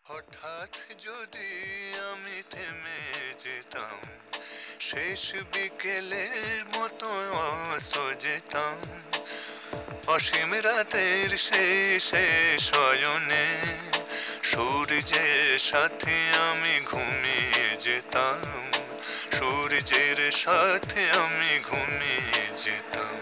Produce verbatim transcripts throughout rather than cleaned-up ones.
হঠাৎ যদি আমি থেমে যেতাম, শেষ বিকেলের মতো অস্ত যেতাম, অসীম রাতের শেষে শয়নে সূর্যের সাথে আমি ঘুমিয়ে যেতাম, সূর্যের সাথে আমি ঘুমিয়ে যেতাম।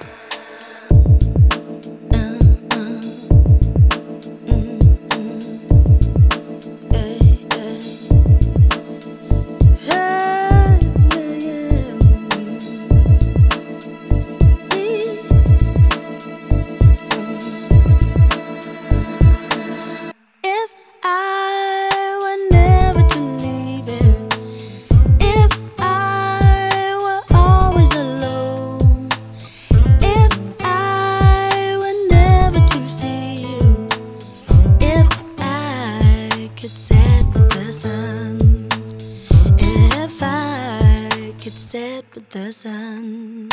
Set with the sun.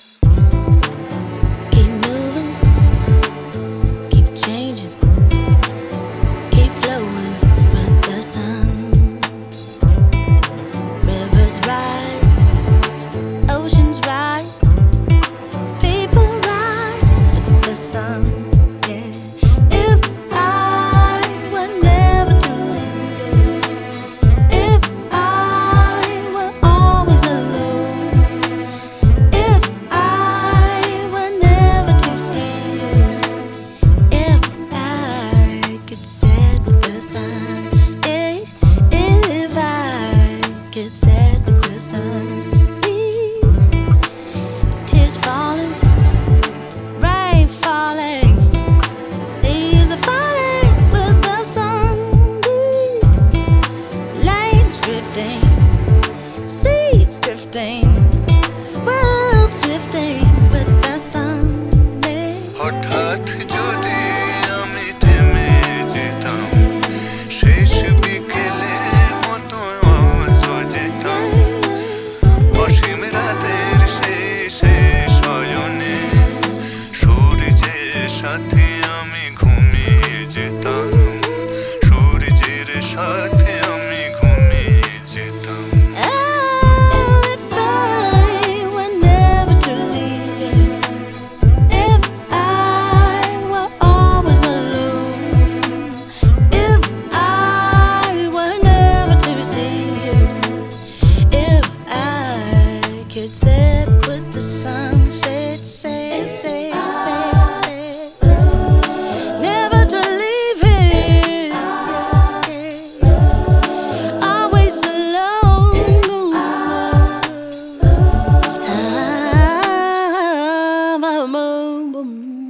Keep moving, keep changing, keep flowing with the sun. Rivers rise, oceans rise, people rise with the sun. Yeah. If I were never to leave, if I were always alone, if I were never to see you, if I could set with the sun, yeah, if I could set with the sun. Tears falling, rain falling, leaves are falling with the sun. Lanes drifting, seeds drifting, worlds drifting with the sun. হঠাৎ যদি আমি থেমে যেতাম, শেষ বিকেলের মতো অস্ত যেতাম, অসীম রাতের শেষে শয়নে সূর্যের সাথে আমি ঘুমিয়ে যেতাম, সূর্যের সাথে আমি ঘুমিয়ে যেতাম। Oh, if I were never to leave you, if I were always alone, if I were never to see you, if I could sit with the sun, sit, sit, sit, sit, sit, never to leave here, always alone. I'm a moon.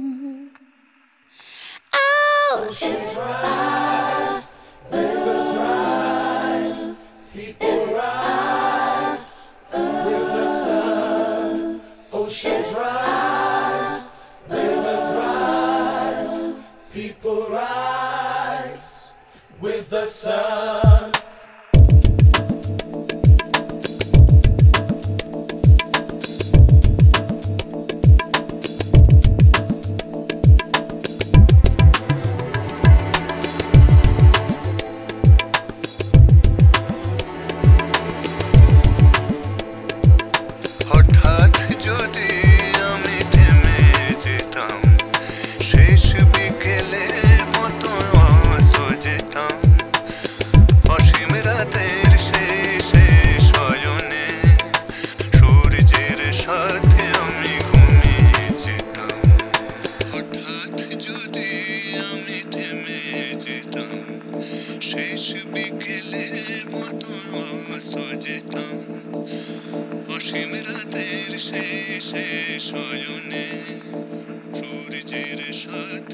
Oh, if Oceans rise, rivers rise, people rise with the sun. হঠাৎ যদি আমি থেমে যেতাম, শেষ বিকেলের মতো অস্ত যেতাম, অসীম রাতের শেষে শয়নে সূর্যের সাথে আমি ঘুমিয়ে যেতাম। হঠাৎ যদি আমি থেমে যেতাম, শেষ বিকেলের মতো অস্ত যেতাম, অসীম রাতের শেষে শয়নে সূর্যের সাথে